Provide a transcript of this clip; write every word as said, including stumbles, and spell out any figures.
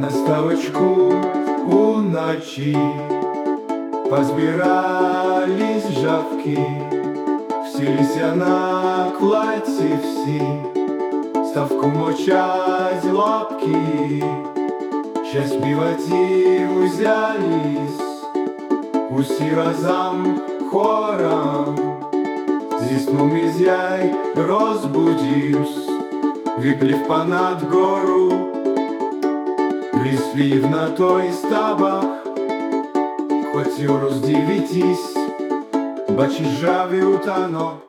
На ставочку уночі позбирались жабки, всілися на кладці всі, ставку мочать лапки, ще співати узялись, усі разом хором. Зі сну мізяй розбудивсь, виплив понад гору, прислів на той стабах, хотів роздивитись, бачиш жаві утано.